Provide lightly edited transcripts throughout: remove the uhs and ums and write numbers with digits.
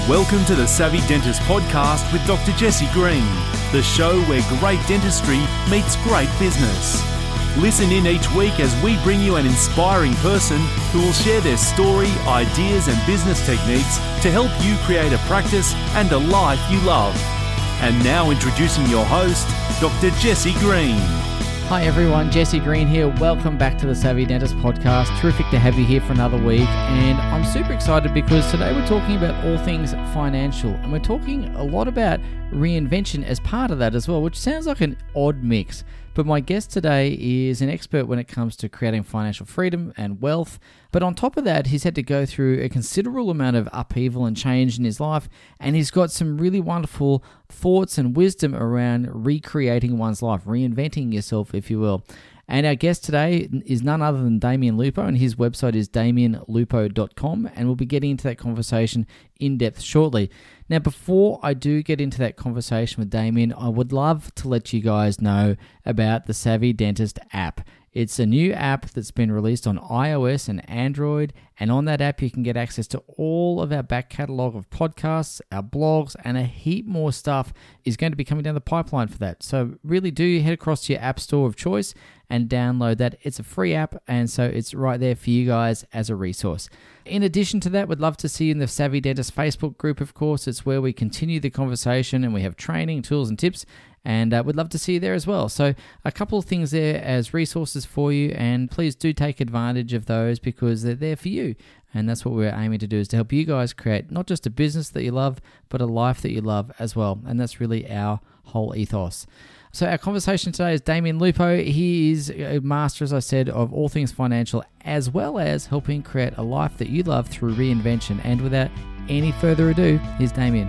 Welcome to the Savvy Dentist Podcast with Dr. Jesse Green, the show where great dentistry meets great business. Listen in each week as we bring you an inspiring person who will share their story, ideas and business techniques to help you create a practice and a life you love. And now introducing your host, Dr. Jesse Green. Hi everyone, Jesse Green here. Welcome back to the Savvy Dentist Podcast. Terrific to have you here for another week. And I'm super excited because today we're talking about all things financial. And we're talking a lot about reinvention as part of that as well, which sounds like an odd mix. But my guest today is an expert when it comes to creating financial freedom and wealth. But on top of that, he's had to go through a considerable amount of upheaval and change in his life. And he's got some really wonderful thoughts and wisdom around recreating one's life, reinventing yourself, if you will. And our guest today is none other than Damian Lupo, and his website is damianlupo.com, and we'll be getting into that conversation in depth shortly. Now, before I do get into that conversation with Damian, I would love to let you guys know about the Savvy Dentist app. It's a new app that's been released on iOS and Android, and on that app you can get access to all of our back catalogue of podcasts, our blogs, and a heap more stuff is going to be coming down the pipeline for that. So really do head across to your app store of choice and download that. It's a free app, and so it's right there for you guys as a resource. In addition to that, we'd love to see you in the Savvy Dentist Facebook group, of course. It's where we continue the conversation and we have training, tools, and tips. And we'd love to see you there as well. So a couple of things there as resources for you, and please do take advantage of those because they're there for you. And that's what we're aiming to do, is to help you guys create not just a business that you love, but a life that you love as well. And that's really our whole ethos. So our conversation today is Damian Lupo. He is a master, as I said, of all things financial, as well as helping create a life that you love through reinvention. And without any further ado, here's Damian.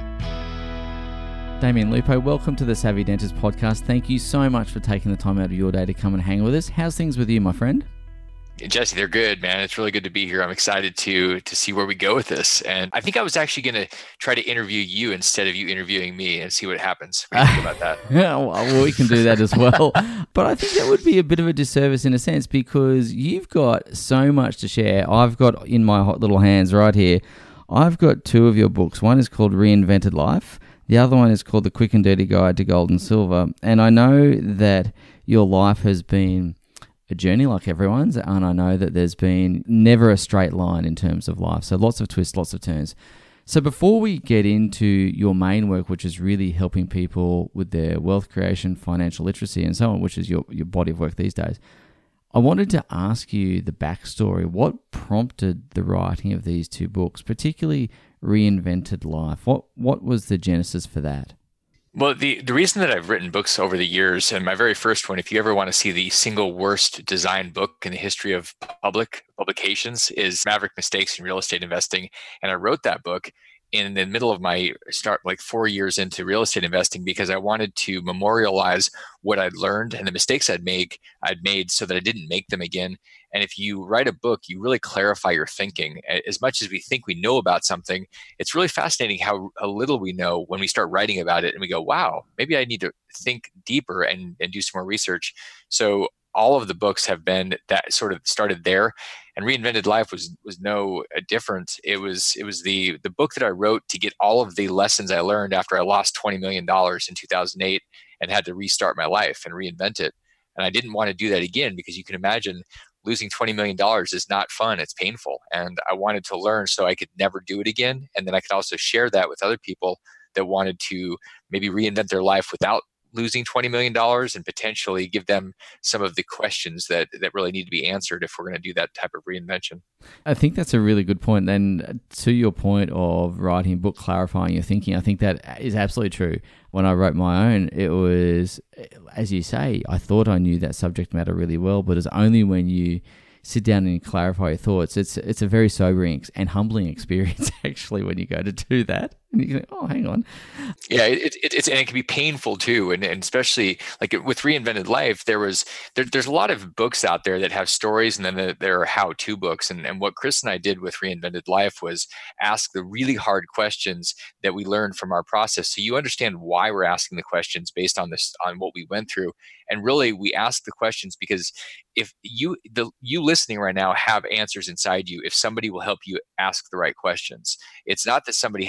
Damian Lupo, welcome to the Savvy Dentist Podcast. Thank you so much for taking the time out of your day to come and hang with us. How's things with you, my friend? Jesse, they're good, man. It's really good to be here. I'm excited to see where we go with this. And I think I was actually going to try to interview you instead of you interviewing me and see what happens. What do you think about that? Well, we can do that as well. But I think that would be a bit of a disservice in a sense because you've got so much to share. I've got in my hot little hands right here, I've got two of your books. One is called Reinvented Life. The other one is called The Quick and Dirty Guide to Gold and Silver. And I know that your life has been a journey like everyone's, and I know that there's been never a straight line in terms of life. So lots of twists, lots of turns. So before we get into your main work, which is really helping people with their wealth creation, financial literacy, and so on, which is your body of work these days, I wanted to ask you the backstory. What prompted the writing of these two books, particularly Reinvented Life? What was the genesis for that? Well, the reason that I've written books over the years, and my very first one, if you ever want to see the single worst designed book in the history of publications, is Maverick Mistakes in Real Estate Investing. And I wrote that book in the middle of my start, like 4 years into real estate investing, because I wanted to memorialize what I'd learned and the mistakes I'd made so that I didn't make them again. And if you write a book, you really clarify your thinking. As much as we think we know about something, it's really fascinating how little we know when we start writing about it and we go, wow, maybe I need to think deeper and do some more research. So all of the books have been that sort of started there, and Reinvented Life was no different. It was the book that I wrote to get all of the lessons I learned after I lost $20 million in 2008 and had to restart my life and reinvent it. And I didn't want to do that again because you can imagine losing $20 million is not fun. It's painful. And I wanted to learn so I could never do it again. And then I could also share that with other people that wanted to maybe reinvent their life without losing $20 million and potentially give them some of the questions that really need to be answered if we're going to do that type of reinvention. I think that's a really good point. And to your point of writing a book, clarifying your thinking, I think that is absolutely true. When I wrote my own, it was, as you say, I thought I knew that subject matter really well, but it's only when you sit down and clarify your thoughts. It's a very sobering and humbling experience, actually, when you go to do that. And you think, oh, hang on. Yeah, it's and it can be painful too, and especially like with Reinvented Life, there's a lot of books out there that have stories, and then there are how-to books. And what Chris and I did with Reinvented Life was ask the really hard questions that we learned from our process, so you understand why we're asking the questions based on what we went through. And really, we ask the questions because if you listening right now have answers inside you, if somebody will help you ask the right questions. It's not that somebody has the answers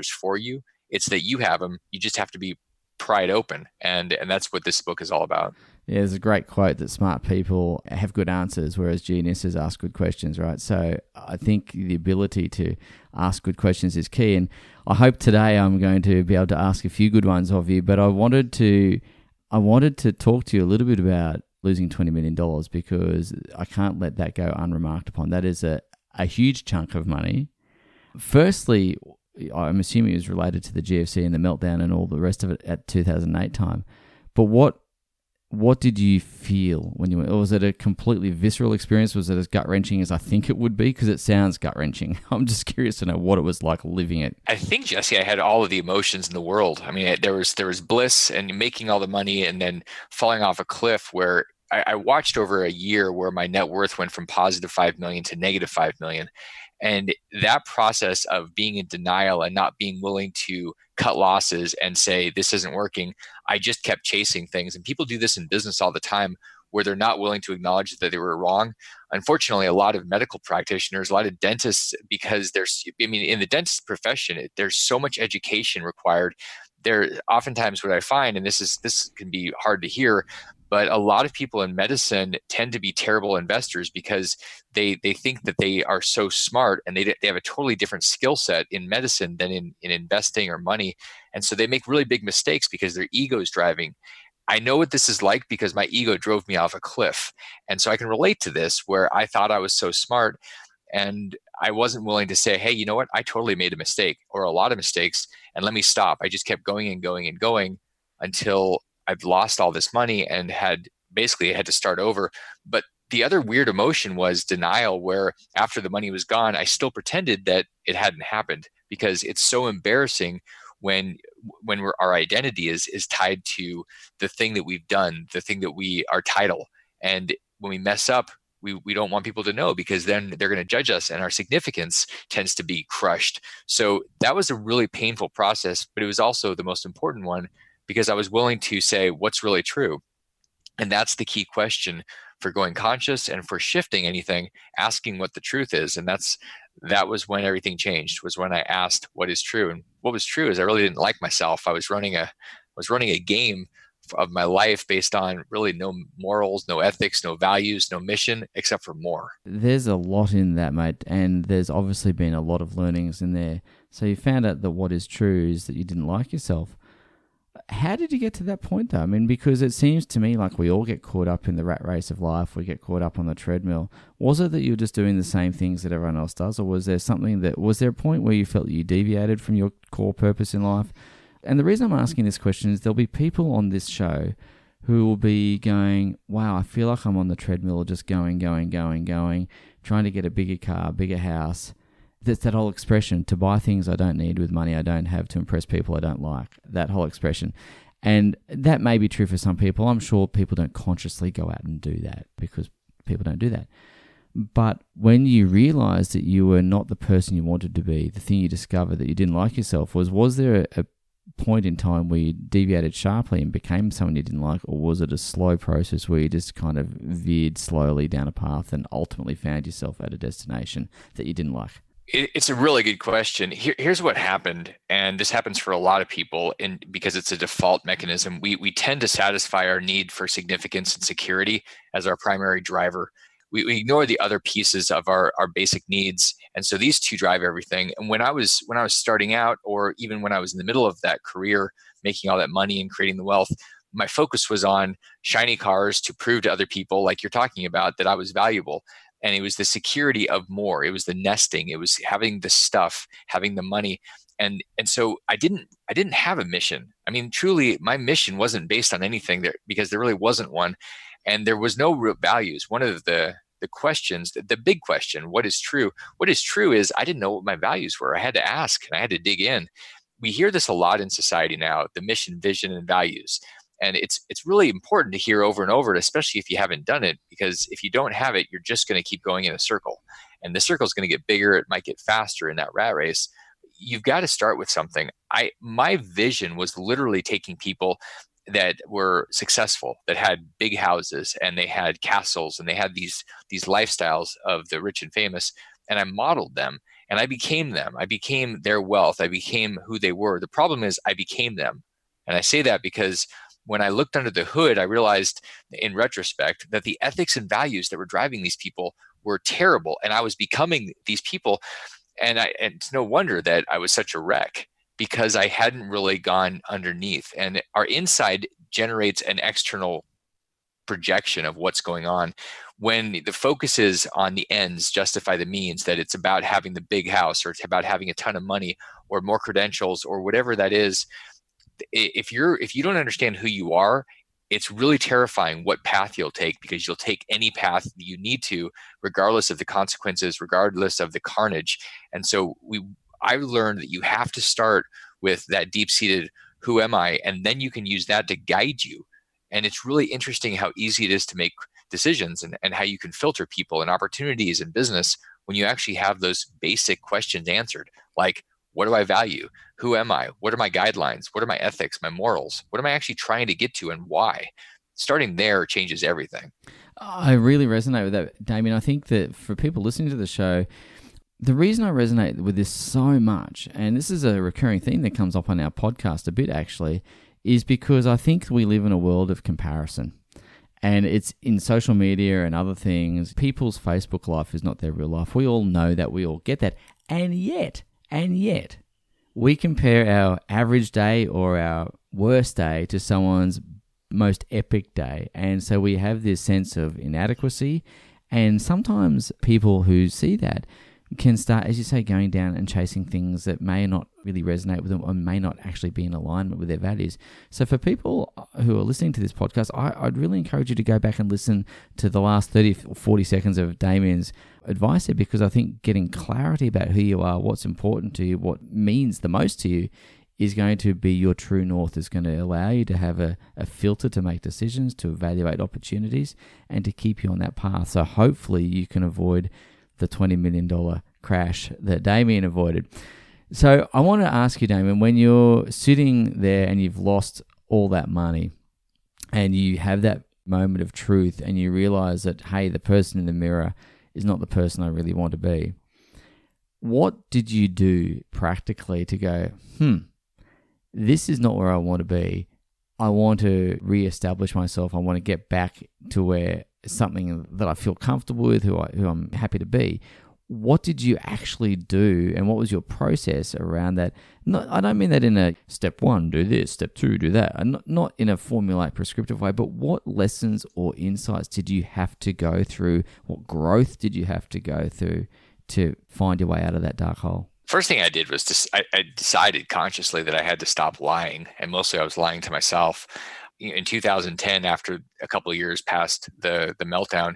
answers for you. It's that you have them. You just have to be pried open. And that's what this book is all about. Yeah, there's a great quote that smart people have good answers, whereas geniuses ask good questions, right? So I think the ability to ask good questions is key. And I hope today I'm going to be able to ask a few good ones of you, but I wanted to talk to you a little bit about losing $20 million, because I can't let that go unremarked upon. That is a huge chunk of money. Firstly, I'm assuming it was related to the GFC and the meltdown and all the rest of it at 2008 time. But what did you feel when you went? Or was it a completely visceral experience? Was it as gut-wrenching as I think it would be? Because it sounds gut-wrenching. I'm just curious to know what it was like living it. I think, Jesse, I had all of the emotions in the world. I mean, there was bliss and making all the money and then falling off a cliff where I watched over a year where my net worth went from positive 5 million to negative 5 million. And that process of being in denial and not being willing to cut losses and say, this isn't working, I just kept chasing things. And people do this in business all the time where they're not willing to acknowledge that they were wrong. Unfortunately, a lot of medical practitioners, a lot of dentists, because in the dentist profession, there's so much education required. There, oftentimes what I find, and this can be hard to hear, but a lot of people in medicine tend to be terrible investors because they think that they are so smart and they have a totally different skill set in medicine than in investing or money. And so they make really big mistakes because their ego is driving. I know what this is like because my ego drove me off a cliff. And so I can relate to this where I thought I was so smart and I wasn't willing to say, hey, you know what? I totally made a mistake or a lot of mistakes and let me stop. I just kept going and going and going until I've lost all this money and had to start over. But the other weird emotion was denial, where after the money was gone, I still pretended that it hadn't happened because it's so embarrassing when our identity is tied to the thing that we've done, the thing that our title. And when we mess up, we don't want people to know because then they're going to judge us and our significance tends to be crushed. So that was a really painful process, but it was also the most important one because I was willing to say what's really true. And that's the key question for going conscious and for shifting anything, asking what the truth is. And that was when everything changed, was when I asked what is true. And what was true is I really didn't like myself. I was running a game of my life based on really no morals, no ethics, no values, no mission, except for more. There's a lot in that, mate. And there's obviously been a lot of learnings in there. So you found out that what is true is that you didn't like yourself. How did you get to that point, though? I mean, because it seems to me like we all get caught up in the rat race of life. We get caught up on the treadmill. Was it that you were just doing the same things that everyone else does? Or was there a point where you felt you deviated from your core purpose in life? And the reason I'm asking this question is there'll be people on this show who will be going, wow, I feel like I'm on the treadmill just going, trying to get a bigger car, bigger house. That's that whole expression, to buy things I don't need with money I don't have, to impress people I don't like, that whole expression. And that may be true for some people. I'm sure people don't consciously go out and do that because people don't do that. But when you realize that you were not the person you wanted to be, the thing you discovered that you didn't like yourself, was there a point in time where you deviated sharply and became someone you didn't like, or was it a slow process where you just kind of veered slowly down a path and ultimately found yourself at a destination that you didn't like? It's a really good question. Here's what happened, and this happens for a lot of people, and because it's a default mechanism. We tend to satisfy our need for significance and security as our primary driver. We ignore the other pieces of our basic needs, and so these two drive everything. And when I was starting out, or even when I was in the middle of that career, making all that money and creating the wealth, my focus was on shiny cars to prove to other people, like you're talking about, that I was valuable. And it was the security of more. It was the nesting. It was having the stuff, having the money. And so I didn't have a mission. I mean, truly, my mission wasn't based on anything there because there really wasn't one. And there was no real values. One of the questions, the big question, what is true? What is true is I didn't know what my values were. I had to ask and I had to dig in. We hear this a lot in society now, the mission, vision, and values. And it's really important to hear over and over, especially if you haven't done it, because if you don't have it, you're just going to keep going in a circle. And the circle is going to get bigger. It might get faster in that rat race. You've got to start with something. My vision was literally taking people that were successful, that had big houses and they had castles and they had these lifestyles of the rich and famous, and I modeled them and I became them. I became their wealth. I became who they were. The problem is I became them. And I say that because when I looked under the hood, I realized in retrospect that the ethics and values that were driving these people were terrible. And I was becoming these people. And it's no wonder that I was such a wreck, because I hadn't really gone underneath. And our inside generates an external projection of what's going on. When the focus is on the ends justify the means, that it's about having the big house, or it's about having a ton of money or more credentials or whatever that is, if you don't understand who you are, it's really terrifying what path you'll take, because you'll take any path that you need to, regardless of the consequences, regardless of the carnage. And so I learned that you have to start with that deep-seated who am I, and then you can use that to guide you. And it's really interesting how easy it is to make decisions, and how you can filter people and opportunities in business when you actually have those basic questions answered. Like, what do I value? Who am I? What are my guidelines? What are my ethics, my morals? What am I actually trying to get to, and why? Starting there changes everything. I really resonate with that, Damien. I think that for people listening to the show, the reason I resonate with this so much, and this is a recurring theme that comes up on our podcast a bit actually, is because I think we live in a world of comparison. And it's in social media and other things. People's Facebook life is not their real life. We all know that. We all get that. And yet, we compare our average day or our worst day to someone's most epic day. And so we have this sense of inadequacy. And sometimes people who see that can start, as you say, going down and chasing things that may not really resonate with them, or may not actually be in alignment with their values. So for people who are listening to this podcast, I'd really encourage you to go back and listen to the last 30 or 40 seconds of Damien's advice there, because I think getting clarity about who you are, what's important to you, what means the most to you, is going to be your true north. Is going to allow you to have a filter to make decisions, to evaluate opportunities, and to keep you on that path. So hopefully you can avoid the $20 million crash that Damien avoided. So I want to ask you, Damien, when you're sitting there and you've lost all that money and you have that moment of truth and you realize that, hey, the person in the mirror is not the person I really want to be, what did you do practically to go, this is not where I want to be. I want to reestablish myself. I want to get back to where something that I feel comfortable with, who I'm happy to be. What did you actually do, and what was your process around that? I don't mean that in a step one, do this, step two, do that. Not in a formulaic, prescriptive way, but what lessons or insights did you have to go through? What growth did you have to go through to find your way out of that dark hole? First thing I did was I decided consciously that I had to stop lying, and mostly I was lying to myself. In 2010, after a couple of years past the meltdown,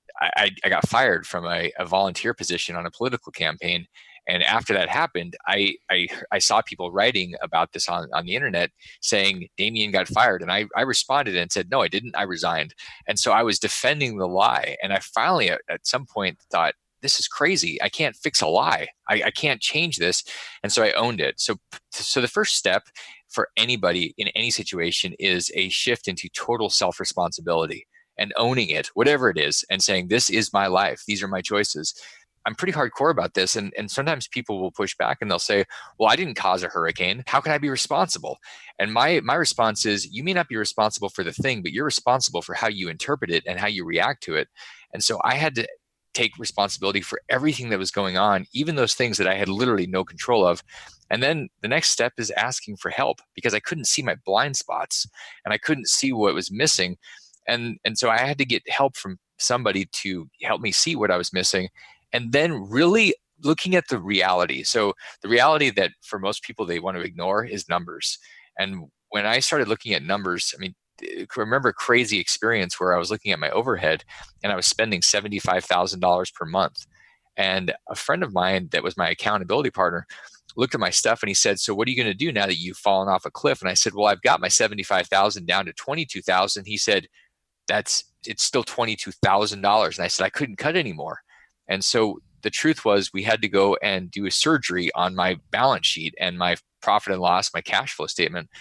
I got fired from a volunteer position on a political campaign. And after that happened, I saw people writing about this on the internet saying Damien got fired. And I responded and said, no, I didn't. I resigned. And so I was defending the lie. And I finally, at some point, thought, this is crazy. I can't fix a lie. I can't change this. And so I owned it. So the first step for anybody in any situation is a shift into total self-responsibility and owning it, whatever it is, and saying, this is my life. These are my choices. I'm pretty hardcore about this. And sometimes people will push back and they'll say, well, I didn't cause a hurricane. How can I be responsible? And my response is, you may not be responsible for the thing, but you're responsible for how you interpret it and how you react to it. And so I had to take responsibility for everything that was going on, even those things that I had literally no control of. And then the next step is asking for help, because I couldn't see my blind spots and I couldn't see what was missing. And so I had to get help from somebody to help me see what I was missing. And then really looking at the reality. So the reality that for most people they want to ignore is numbers. And when I started looking at numbers, I mean, I remember a crazy experience where I was looking at my overhead and I was spending $75,000 per month. And a friend of mine that was my accountability partner looked at my stuff and he said, so what are you going to do now that you've fallen off a cliff? And I said, well, I've got my 75,000 down to 22,000. He said, it's still $22,000. And I said, I couldn't cut anymore. And so the truth was we had to go and do a surgery on my balance sheet and my profit and loss, my cash flow statement,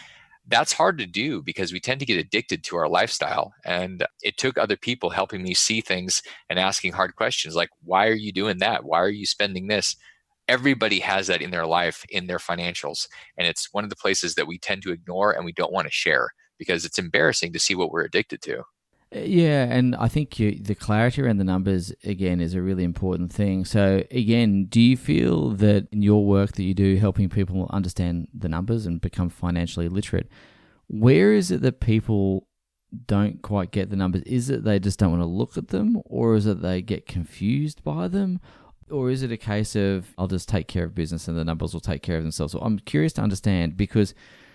that's hard to do because we tend to get addicted to our lifestyle. And it took other people helping me see things and asking hard questions like, why are you doing that? Why are you spending this? Everybody has that in their life, in their financials. And it's one of the places that we tend to ignore and we don't want to share because it's embarrassing to see what we're addicted to. Yeah, and I think the clarity around the numbers, again, is a really important thing. So, again, do you feel that in your work that you do helping people understand the numbers and become financially literate, where is it that people don't quite get the numbers? Is it they just don't want to look at them, or is it they get confused by them? Or is it a case of, I'll just take care of business and the numbers will take care of themselves? So I'm curious to understand, because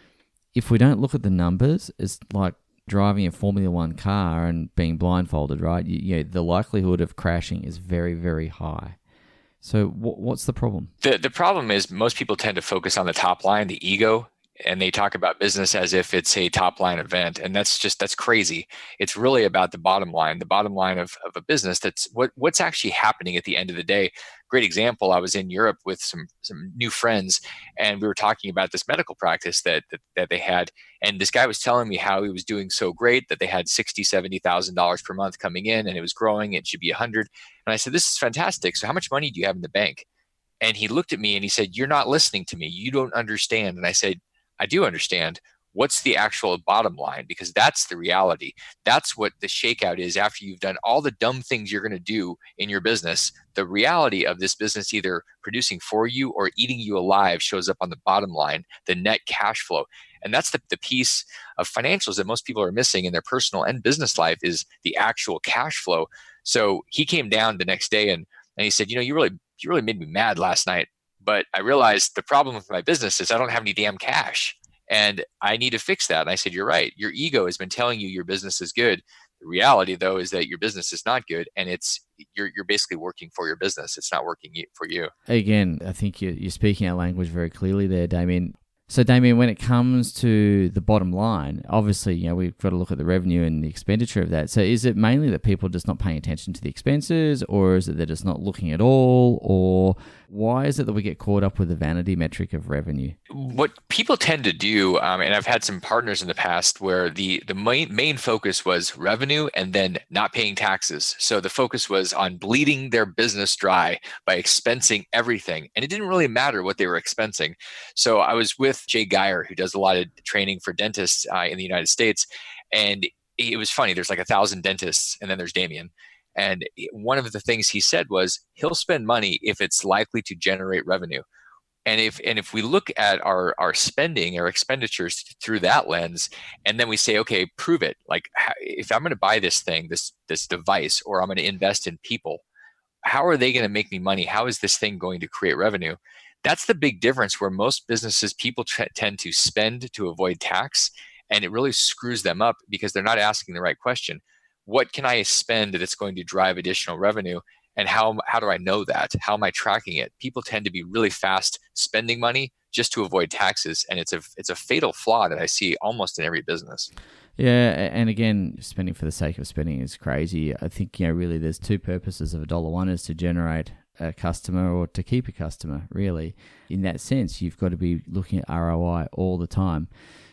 if we don't look at the numbers, it's like driving a Formula One car and being blindfolded, right? The likelihood of crashing is very, very high. So what's the problem? The problem is most people tend to focus on the top line, the ego, and they talk about business as if it's a top line event. And that's crazy. It's really about the bottom line of a business. That's what's actually happening at the end of the day. Great example. I was in Europe with some new friends, and we were talking about this medical practice that they had. And this guy was telling me how he was doing so great that they had $60,000, $70,000 per month coming in, and it was growing. It should be 100. And I said, this is fantastic. So how much money do you have in the bank? And he looked at me and he said, you're not listening to me. You don't understand. And I said, I do understand. What's the actual bottom line? Because that's the reality. That's what the shakeout is after you've done all the dumb things you're going to do in your business. The reality of this business either producing for you or eating you alive shows up on the bottom line, the net cash flow. And that's the piece of financials that most people are missing in their personal and business life is the actual cash flow. So he came down the next day and he said, you really made me mad last night. But I realized the problem with my business is I don't have any damn cash and I need to fix that. And I said, you're right. Your ego has been telling you your business is good. The reality, though, is that your business is not good, and you're basically working for your business. It's not working for you. Again, I think you're speaking our language very clearly there, Damien. So, Damien, when it comes to the bottom line, obviously, we've got to look at the revenue and the expenditure of that. So is it mainly that people are just not paying attention to the expenses, or is it they're just not looking at all, or why is it that we get caught up with the vanity metric of revenue? What people tend to do, and I've had some partners in the past where the main focus was revenue and then not paying taxes. So the focus was on bleeding their business dry by expensing everything. And it didn't really matter what they were expensing. So I was with Jay Geyer, who does a lot of training for dentists in the United States. And it was funny. There's like 1,000 dentists, and then there's Damien. And one of the things he said was he'll spend money if it's likely to generate revenue. And if we look at our spending, our expenditures through that lens, and then we say, okay, prove it. Like if I'm going to buy this thing, this device, or I'm going to invest in people, how are they going to make me money? How is this thing going to create revenue? That's the big difference where most businesses, people tend to spend to avoid tax, and it really screws them up because they're not asking the right question. What can I spend that's going to drive additional revenue? And how do I know that? How am I tracking it? People tend to be really fast spending money just to avoid taxes. And it's a fatal flaw that I see almost in every business. Yeah, and again, spending for the sake of spending is crazy. I think, really there's two purposes of $1. One is to generate a customer or to keep a customer, really. In that sense, you've got to be looking at ROI all the time.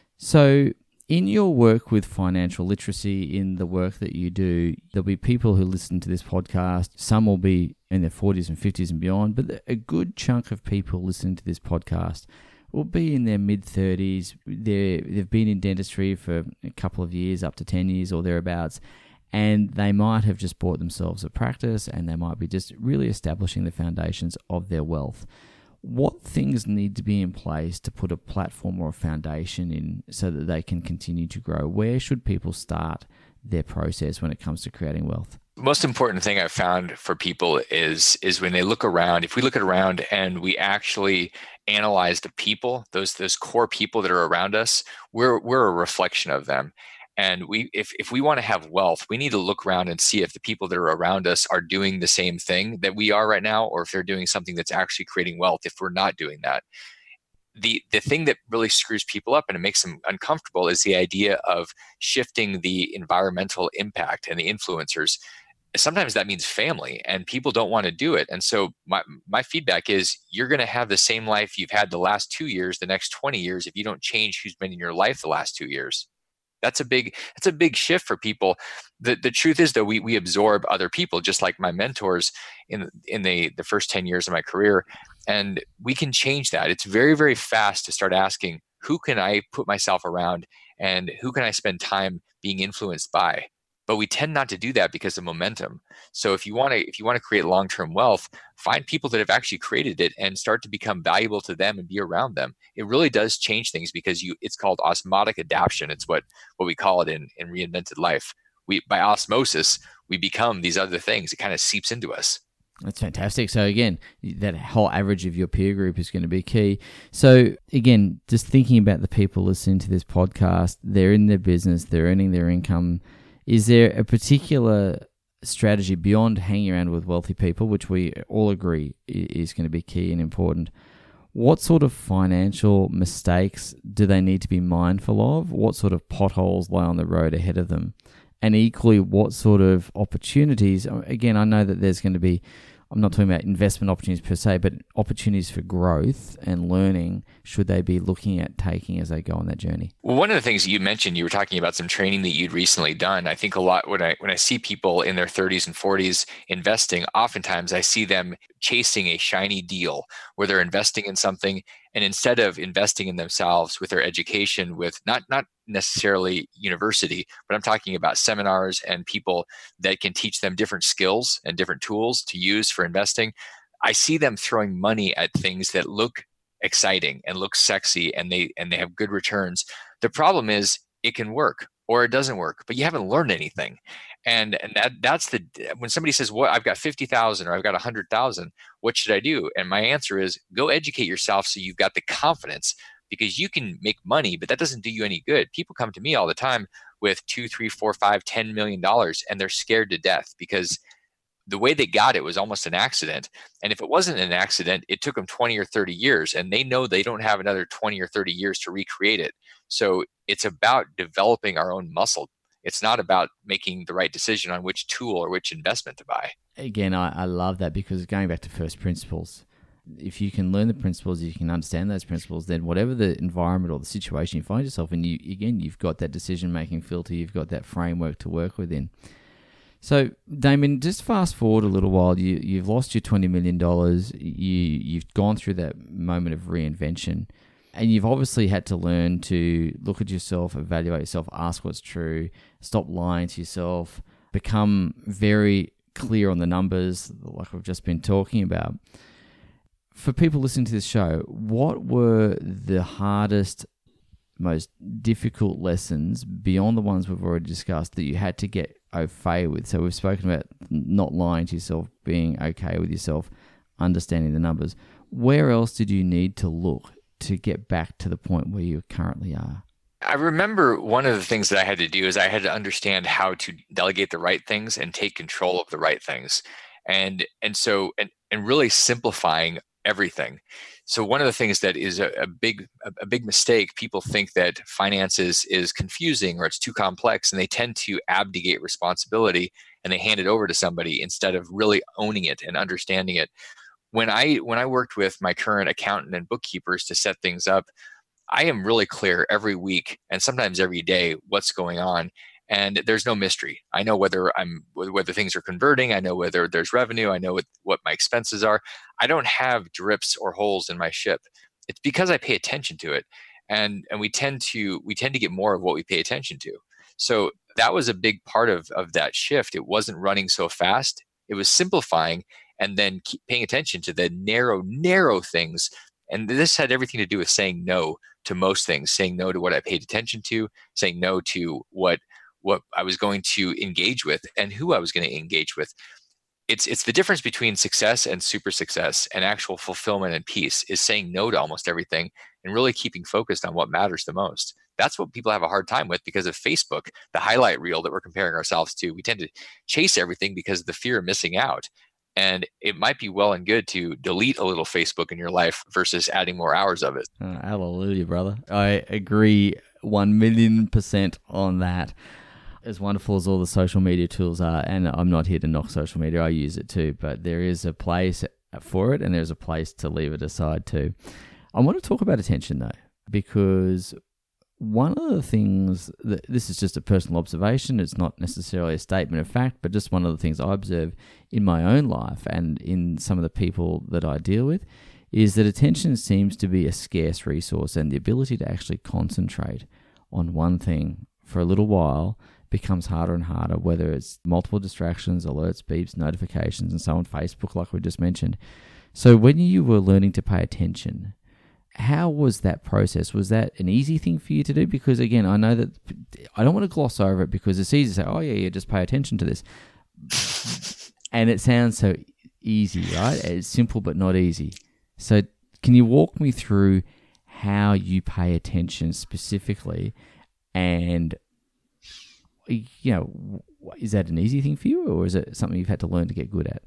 So in your work with financial literacy, in the work that you do, there'll be people who listen to this podcast. Some will be in their 40s and 50s and beyond, but a good chunk of people listening to this podcast will be in their mid-30s. They've been in dentistry for a couple of years, up to 10 years or thereabouts, and they might have just bought themselves a practice, and they might be just really establishing the foundations of their wealth. What things need to be in place to put a platform or a foundation in so that they can continue to grow? Where should people start their process when it comes to creating wealth? Most important thing I've found for people is when they look around. If we look around and we actually analyze the people, those core people that are around us, we're a reflection of them. And if we want to have wealth, we need to look around and see if the people that are around us are doing the same thing that we are right now, or if they're doing something that's actually creating wealth if we're not doing that. The thing that really screws people up and it makes them uncomfortable is the idea of shifting the environmental impact and the influencers. sometimes that means family, and people don't want to do it. And so my feedback is you're going to have the same life you've had the last 2 years, the next 20 years, if you don't change who's been in your life the last 2 years. That's a big shift for people. The truth is, though, we absorb other people, just like my mentors in the first 10 years of my career. And we can change that. It's very, very fast to start asking, who can I put myself around and who can I spend time being influenced by? But we tend not to do that because of momentum. So if you want to create long-term wealth, find people that have actually created it and start to become valuable to them and be around them. It really does change things because it's called osmotic adaptation. It's what we call it in Reinvented Life. By osmosis, we become these other things. It kind of seeps into us. That's fantastic. So again, that whole average of your peer group is going to be key. So again, just thinking about the people listening to this podcast, they're in their business, they're earning their income. Is there a particular strategy beyond hanging around with wealthy people, which we all agree is going to be key and important? What sort of financial mistakes do they need to be mindful of? What sort of potholes lie on the road ahead of them? And equally, what sort of opportunities? Again, I know that there's going to be, I'm not talking about investment opportunities per se, but opportunities for growth and learning should they be looking at taking as they go on that journey? Well, one of the things that you mentioned, you were talking about some training that you'd recently done. I think a lot when I see people in their 30s and 40s investing, oftentimes I see them chasing a shiny deal where they're investing in something, and instead of investing in themselves with their education, with not necessarily university, but I'm talking about seminars and people that can teach them different skills and different tools to use for investing, I see them throwing money at things that look exciting and look sexy, and they have good returns. The problem is it can work or it doesn't work, but you haven't learned anything. And that's when somebody says, "What, I've got 50,000 or I've got 100,000, what should I do?" And my answer is, go educate yourself so you've got the confidence, because you can make money, but that doesn't do you any good. People come to me all the time with $2, $3, $4, $5, $10 million, and they're scared to death because the way they got it was almost an accident. And if it wasn't an accident, it took them 20 or 30 years, and they know they don't have another 20 or 30 years to recreate it. So it's about developing our own muscle. It's not about making the right decision on which tool or which investment to buy. Again, I love that, because going back to first principles, if you can learn the principles, you can understand those principles, then whatever the environment or the situation you find yourself in, you've got that decision-making filter, you've got that framework to work within. So, Damien, just fast forward a little while. You've lost your $20 million. You've gone through that moment of reinvention, and you've obviously had to learn to look at yourself, evaluate yourself, ask what's true, stop lying to yourself, become very clear on the numbers, like we've just been talking about. For people listening to this show, what were the hardest, most difficult lessons beyond the ones we've already discussed that you had to get au fait with? So we've spoken about not lying to yourself, being okay with yourself, understanding the numbers. Where else did you need to look to get back to the point where you currently are? I remember one of the things that I had to do is I had to understand how to delegate the right things and take control of the right things. And really simplifying everything. So one of the things that is a big mistake, people think that finances is confusing or it's too complex, and they tend to abdicate responsibility and they hand it over to somebody instead of really owning it and understanding it. When I worked with my current accountant and bookkeepers to set things up, I am really clear every week and sometimes every day what's going on. And there's no mystery. I know whether things are converting. I know whether there's revenue. I know what my expenses are. I don't have drips or holes in my ship. It's because I pay attention to it, and we tend to get more of what we pay attention to. So that was a big part of that shift. It wasn't running so fast. It was simplifying and then keep paying attention to the narrow things. And this had everything to do with saying no to most things, saying no to what I paid attention to, saying no to what I was going to engage with and who I was going to engage with. It's the difference between success and super success and actual fulfillment and peace is saying no to almost everything and really keeping focused on what matters the most. That's what people have a hard time with because of Facebook, the highlight reel that we're comparing ourselves to. We tend to chase everything because of the fear of missing out. And it might be well and good to delete a little Facebook in your life versus adding more hours of it. Hallelujah, brother. I agree 1,000,000% on that. As wonderful as all the social media tools are, and I'm not here to knock social media, I use it too, but there is a place for it and there's a place to leave it aside too. I want to talk about attention though, because one of the things, this is just a personal observation, it's not necessarily a statement of fact, but just one of the things I observe in my own life and in some of the people that I deal with, is that attention seems to be a scarce resource, and the ability to actually concentrate on one thing for a little while becomes harder and harder, whether it's multiple distractions, alerts, beeps, notifications, and so on, Facebook, like we just mentioned. So when you were learning to pay attention, how was that process? Was that an easy thing for you to do? Because again, I know that I don't want to gloss over it because it's easy to say, oh yeah, just pay attention to this. And it sounds so easy, right? It's simple but not easy. So can you walk me through how you pay attention specifically, and is that an easy thing for you, or is it something you've had to learn to get good at?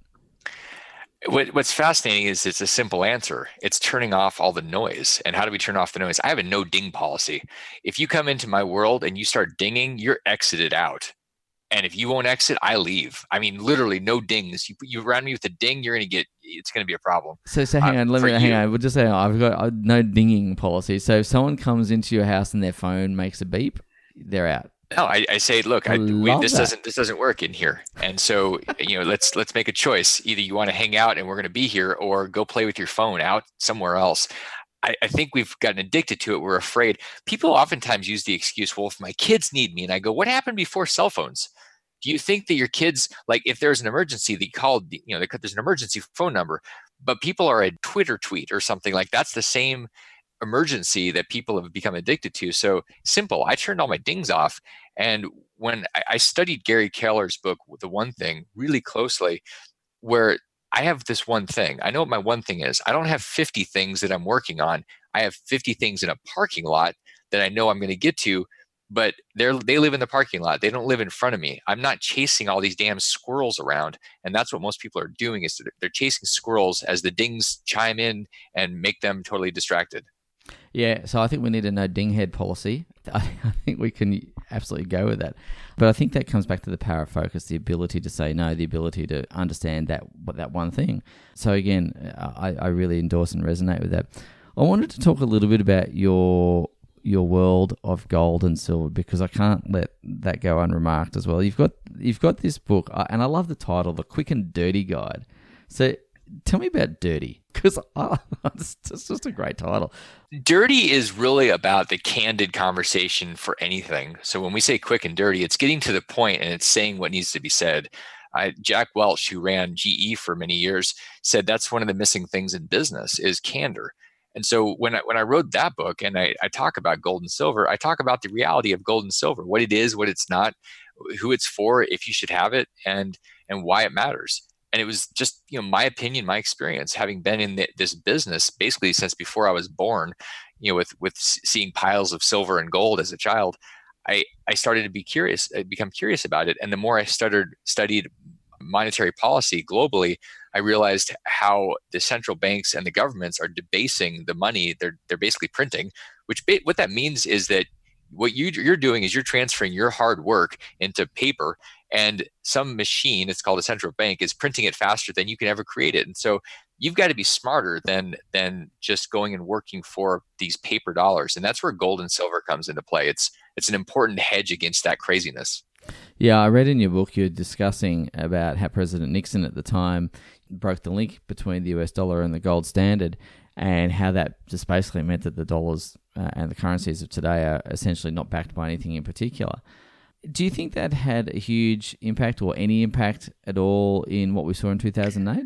What's fascinating is it's a simple answer. It's turning off all the noise. And how do we turn off the noise? I have a no ding policy. If you come into my world and you start dinging, you're exited out. And if you won't exit, I leave. I mean, literally no dings. You around me with a ding, it's going to be a problem. So hang on, hang on. We'll just say I've got a no dinging policy. So if someone comes into your house and their phone makes a beep, they're out. No, I say, look, this doesn't work in here, and so let's make a choice. Either you want to hang out and we're going to be here, or go play with your phone out somewhere else. I think we've gotten addicted to it. We're afraid. People oftentimes use the excuse, well, if my kids need me, and I go, what happened before cell phones? Do you think that your kids, like if there's an emergency, there's an emergency phone number, but people are a Twitter tweet or something like that's the same emergency that people have become addicted to. So simple. I turned all my dings off. And when I studied Gary Keller's book, The One Thing, really closely, where I have this one thing. I know what my one thing is. I don't have 50 things that I'm working on. I have 50 things in a parking lot that I know I'm going to get to, but they live in the parking lot. They don't live in front of me. I'm not chasing all these damn squirrels around. And that's what most people are doing, is they're chasing squirrels as the dings chime in and make them totally distracted. Yeah, so I think we need a no ding head policy. I think we can absolutely go with that. But I think that comes back to the power of focus, the ability to say no, the ability to understand that one thing. So again, I really endorse and resonate with that. I wanted to talk a little bit about your world of gold and silver, because I can't let that go unremarked as well. You've got this book, and I love the title, The Quick and Dirty Guide. So tell me about Dirty, because it's just a great title. Dirty is really about the candid conversation for anything. So when we say quick and dirty, it's getting to the point and it's saying what needs to be said. Jack Welch, who ran GE for many years, said that's one of the missing things in business is candor. And so when I wrote that book and I talk about gold and silver, I talk about the reality of gold and silver, what it is, what it's not, who it's for, if you should have it, and why it matters. And it was just, my opinion, my experience, having been in this business basically since before I was born, with seeing piles of silver and gold as a child, I started to become curious about it. And the more I studied monetary policy globally, I realized how the central banks and the governments are debasing the money they're basically printing, what that means is that what you're doing is you're transferring your hard work into paper, and some machine, it's called a central bank, is printing it faster than you can ever create it. And so you've got to be smarter than just going and working for these paper dollars. And that's where gold and silver comes into play. It's an important hedge against that craziness. Yeah, I read in your book you're discussing about how President Nixon at the time broke the link between the US dollar and the gold standard, and how that just basically meant that the dollars and the currencies of today are essentially not backed by anything in particular. Do you think that had a huge impact, or any impact at all, in what we saw in 2008?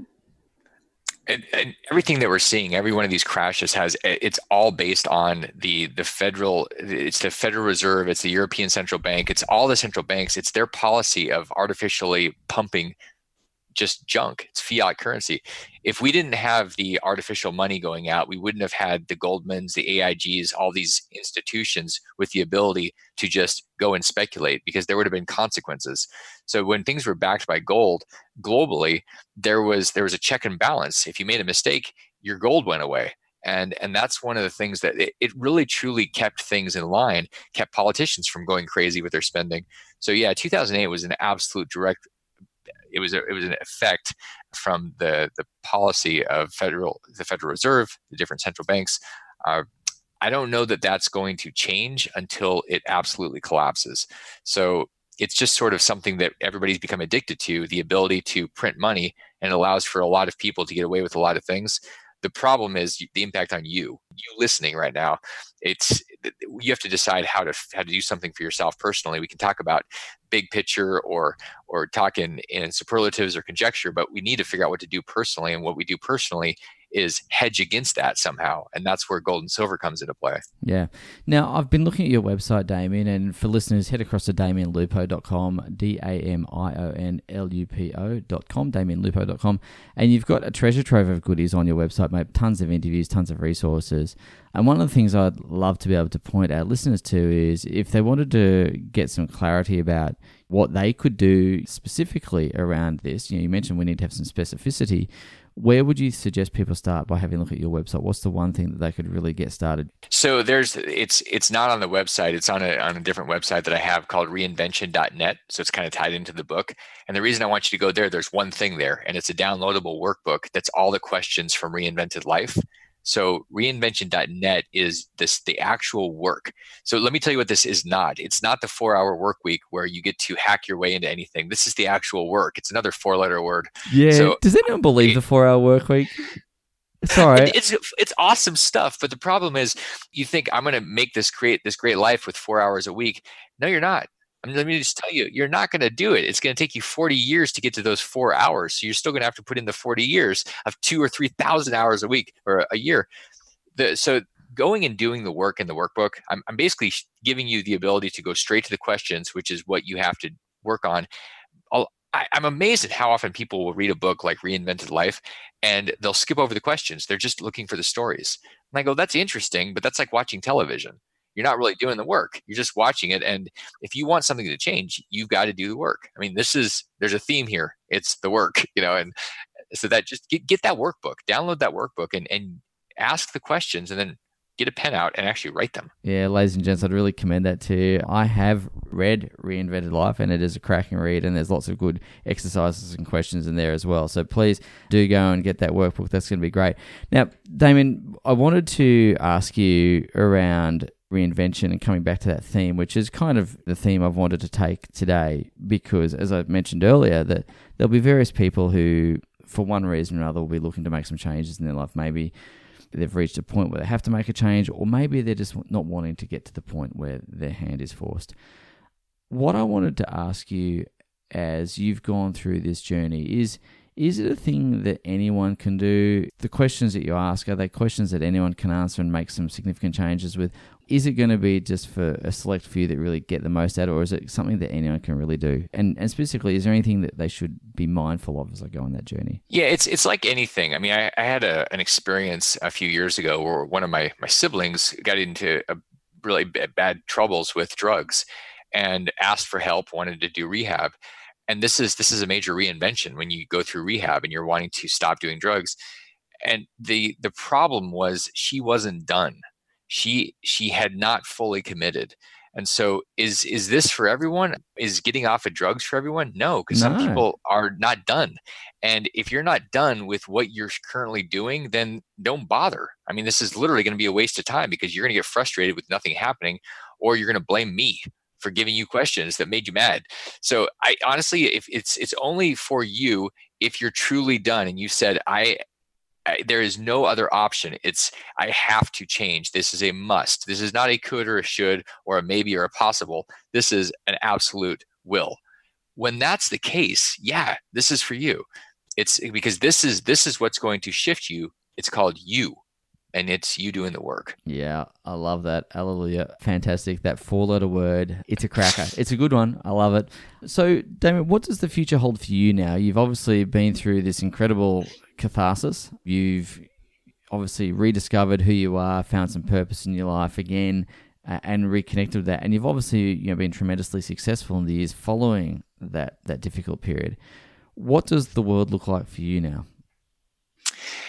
And everything that we're seeing, every one of these crashes it's all based on the Federal Reserve, it's the European Central Bank, it's all the central banks, it's their policy of artificially pumping just junk. It's fiat currency. If we didn't have the artificial money going out, we wouldn't have had the Goldmans, the AIGs, all these institutions with the ability to just go and speculate, because there would have been consequences. So when things were backed by gold globally, there was a check and balance. If you made a mistake, your gold went away. And that's one of the things that it really truly kept things in line, kept politicians from going crazy with their spending. So yeah, 2008 was an absolute direct. It was an effect from the policy of the Federal Reserve, the different central banks. I don't know that that's going to change until it absolutely collapses. So it's just sort of something that everybody's become addicted to, the ability to print money, and it allows for a lot of people to get away with a lot of things. The problem is the impact on you listening right now. You have to decide how to do something for yourself personally. We can talk about big picture or talk in superlatives or conjecture, but we need to figure out what to do personally. And what we do personally is hedge against that somehow. And that's where gold and silver comes into play. Yeah. Now, I've been looking at your website, Damien, and for listeners, head across to DamienLupo.com, DamienLupo.com, DamienLupo.com, and you've got a treasure trove of goodies on your website, mate. Tons of interviews, tons of resources. And one of the things I'd love to be able to point our listeners to is if they wanted to get some clarity about what they could do specifically around this, you mentioned we need to have some specificity. Where would you suggest people start by having a look at your website? What's the one thing that they could really get started? So it's not on the website. It's on a different website that I have called reinvention.net. So it's kind of tied into the book. And the reason I want you to go there's one thing there, and it's a downloadable workbook that's all the questions from Reinvented Life. So reinvention.net is the actual work. So let me tell you what this is not. It's not the 4-hour work week where you get to hack your way into anything. This is the actual work. It's another 4-letter word. Yeah. So, does anyone believe the 4-hour work week? Sorry. It's awesome stuff. But the problem is you think I'm going to create this great life with 4 hours a week. No, you're not. I mean, let me just tell you, you're not going to do it. It's going to take you 40 years to get to those 4 hours. So you're still going to have to put in the 40 years of 2,000 or 3,000 hours a week or a year. So going and doing the work in the workbook, I'm basically giving you the ability to go straight to the questions, which is what you have to work on. I'm amazed at how often people will read a book like Reinvented Life and they'll skip over the questions. They're just looking for the stories. And I go, that's interesting, but that's like watching television. You're not really doing the work. You're just watching it. And if you want something to change, you've got to do the work. I mean, there's a theme here. It's the work, and so that just get that workbook, download that workbook and ask the questions and then get a pen out and actually write them. Yeah, ladies and gents, I'd really commend that to you. I have read Reinvented Life and it is a cracking read and there's lots of good exercises and questions in there as well. So please do go and get that workbook. That's going to be great. Now, Damien, I wanted to ask you around reinvention and coming back to that theme, which is kind of the theme I've wanted to take today because, as I mentioned earlier, that there'll be various people who, for one reason or another, will be looking to make some changes in their life. Maybe they've reached a point where they have to make a change, or maybe they're just not wanting to get to the point where their hand is forced. What I wanted to ask you as you've gone through this journey is it a thing that anyone can do? The questions that you ask, are they questions that anyone can answer and make some significant changes with? Is it going to be just for a select few that really get the most out of it, or is it something that anyone can really do? And specifically, is there anything that they should be mindful of as they go on that journey? Yeah, it's like anything. I mean, I had an experience a few years ago where one of my siblings got into really bad troubles with drugs and asked for help, wanted to do rehab. And this is a major reinvention when you go through rehab and you're wanting to stop doing drugs. And the problem was she wasn't done. She had not fully committed. And so is this for everyone? Is getting off of drugs for everyone? No, because some people are not done. And if you're not done with what you're currently doing, then don't bother. I mean, this is literally going to be a waste of time because you're going to get frustrated with nothing happening, or you're going to blame me for giving you questions that made you mad. So I honestly, if it's only for you if you're truly done and you said, there is no other option. I have to change. This is a must. This is not a could or a should or a maybe or a possible. This is an absolute will. When that's the case, yeah, this is for you. It's because this is what's going to shift you. It's called you. And it's you doing the work. Yeah, I love that. Hallelujah. Fantastic. That 4-letter word. It's a cracker. It's a good one. I love it. So, Damien, what does the future hold for you now? You've obviously been through this incredible catharsis. You've obviously rediscovered who you are, found some purpose in your life again, and reconnected with that. And you've obviously been tremendously successful in the years following that difficult period. What does the world look like for you now?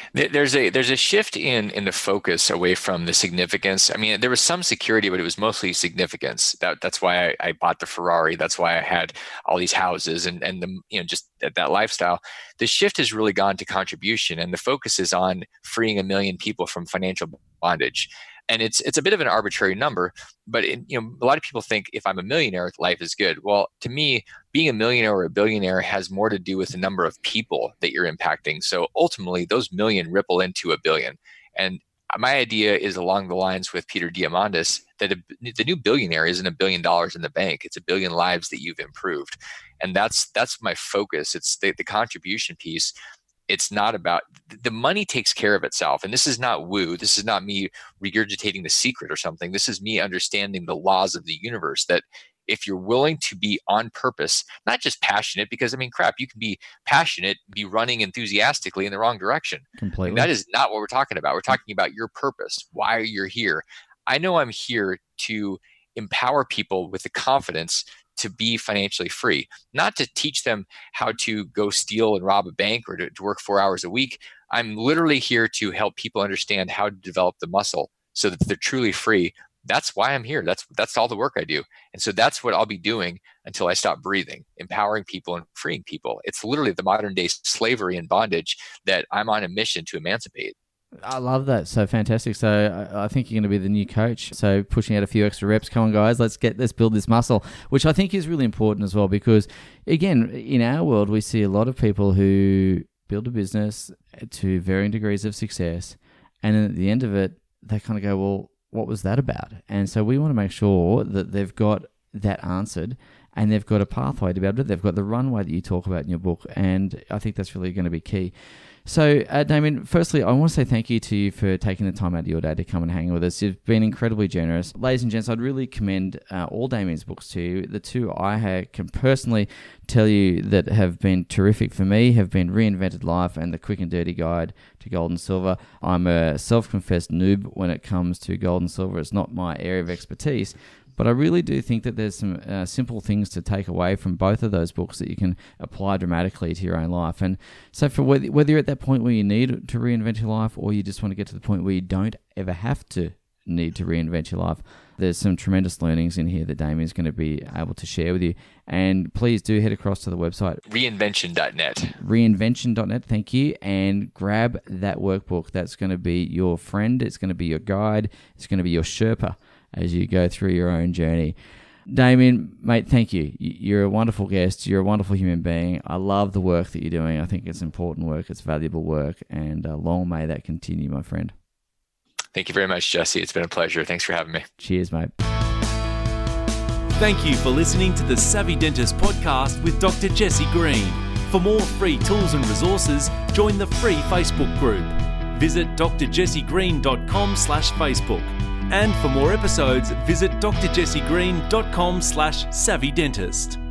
There's a shift in the focus away from the significance. I mean, there was some security, but it was mostly significance. That's why I bought the Ferrari. That's why I had all these houses and just that lifestyle. The shift has really gone to contribution, and the focus is on freeing 1 million people from financial bondage. And it's a bit of an arbitrary number, but a lot of people think if I'm a millionaire, life is good. Well, to me, being a millionaire or a billionaire has more to do with the number of people that you're impacting. So ultimately, those million ripple into 1 billion. And my idea is along the lines with Peter Diamandis that the new billionaire isn't $1 billion in the bank; it's 1 billion lives that you've improved. And that's my focus. It's the contribution piece. It's not about the money takes care of itself. And this is not woo. This is not me regurgitating the secret or something. This is me understanding the laws of the universe, that if you're willing to be on purpose, not just passionate, because you can be passionate, be running enthusiastically in the wrong direction. Completely. That is not what we're talking about. We're talking about your purpose, why you're here. I know I'm here to empower people with the confidence to be financially free, not to teach them how to go steal and rob a bank or to work 4 hours a week. I'm literally here to help people understand how to develop the muscle so that they're truly free. That's why I'm here. That's all the work I do. And so that's what I'll be doing until I stop breathing, empowering people and freeing people. It's literally the modern day slavery and bondage that I'm on a mission to emancipate. I love that. So fantastic. So I think you're going to be the new coach. So pushing out a few extra reps. Come on, guys. Let's build this muscle, which I think is really important as well, because again, in our world, we see a lot of people who build a business to varying degrees of success. And then at the end of it, they kind of go, well, what was that about? And so we want to make sure that they've got that answered and they've got a pathway to be able to. They've got the runway that you talk about in your book. And I think that's really going to be key. So, Damien, firstly, I want to say thank you to you for taking the time out of your day to come and hang with us. You've been incredibly generous. Ladies and gents, I'd really commend all Damien's books to you. The two I can personally tell you that have been terrific for me have been Reinvented Life and The Quick and Dirty Guide to Gold and Silver. I'm a self-confessed noob when it comes to gold and silver. It's not my area of expertise. But I really do think that there's some simple things to take away from both of those books that you can apply dramatically to your own life. And so for whether you're at that point where you need to reinvent your life or you just want to get to the point where you don't ever have to need to reinvent your life, there's some tremendous learnings in here that Damien's going to be able to share with you. And please do head across to the website. Reinvention.net. Reinvention.net, thank you. And grab that workbook. That's going to be your friend. It's going to be your guide. It's going to be your Sherpa as you go through your own journey. Damien, mate, thank you. You're a wonderful guest. You're a wonderful human being. I love the work that you're doing. I think it's important work. It's valuable work. And long may that continue, my friend. Thank you very much, Jesse. It's been a pleasure. Thanks for having me. Cheers, mate. Thank you for listening to the Savvy Dentist podcast with Dr. Jesse Green. For more free tools and resources, join the free Facebook group. Visit drjessegreen.com/Facebook. And for more episodes, visit drjessegreen.com/savvydentist.